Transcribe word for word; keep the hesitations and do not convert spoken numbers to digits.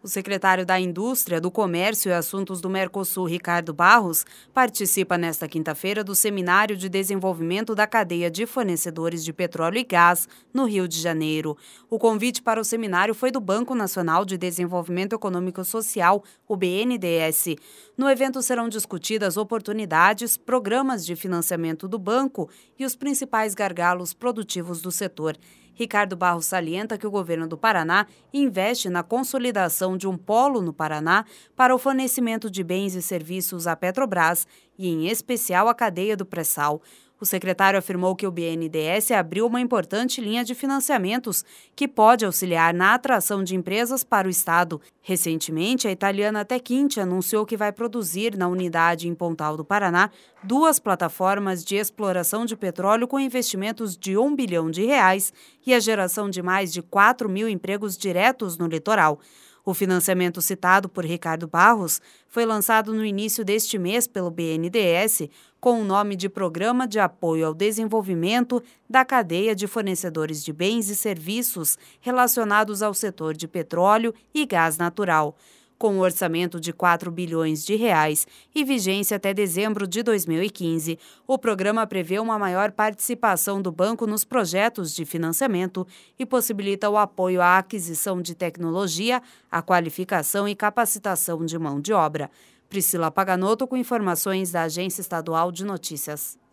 O secretário da Indústria, do Comércio e Assuntos do Mercosul, Ricardo Barros, participa nesta quinta-feira do Seminário de Desenvolvimento da Cadeia de Fornecedores de Petróleo e Gás, no Rio de Janeiro. O convite para o seminário foi do Banco Nacional de Desenvolvimento Econômico e Social, o B N D E S. No evento serão discutidas oportunidades, programas de financiamento do banco e os principais gargalos produtivos do setor. Ricardo Barros salienta que o governo do Paraná investe na consolidação de um polo no Paraná para o fornecimento de bens e serviços à Petrobras e, em especial, à cadeia do pré-sal. O secretário afirmou que o B N D E S abriu uma importante linha de financiamentos que pode auxiliar na atração de empresas para o Estado. Recentemente, a italiana Techint anunciou que vai produzir na unidade em Pontal do Paraná duas plataformas de exploração de petróleo com investimentos de um bilhão de reais e a geração de mais de quatro mil empregos diretos no litoral. O financiamento citado por Ricardo Barros foi lançado no início deste mês pelo B N D E S com o nome de Programa de Apoio ao Desenvolvimento da Cadeia de Fornecedores de Bens e Serviços relacionados ao setor de petróleo e gás natural. Com um orçamento de quatro bilhões de reais e vigência até dezembro de dois mil e quinze, o programa prevê uma maior participação do banco nos projetos de financiamento e possibilita o apoio à aquisição de tecnologia, à qualificação e capacitação de mão de obra. Priscila Paganotto com informações da Agência Estadual de Notícias.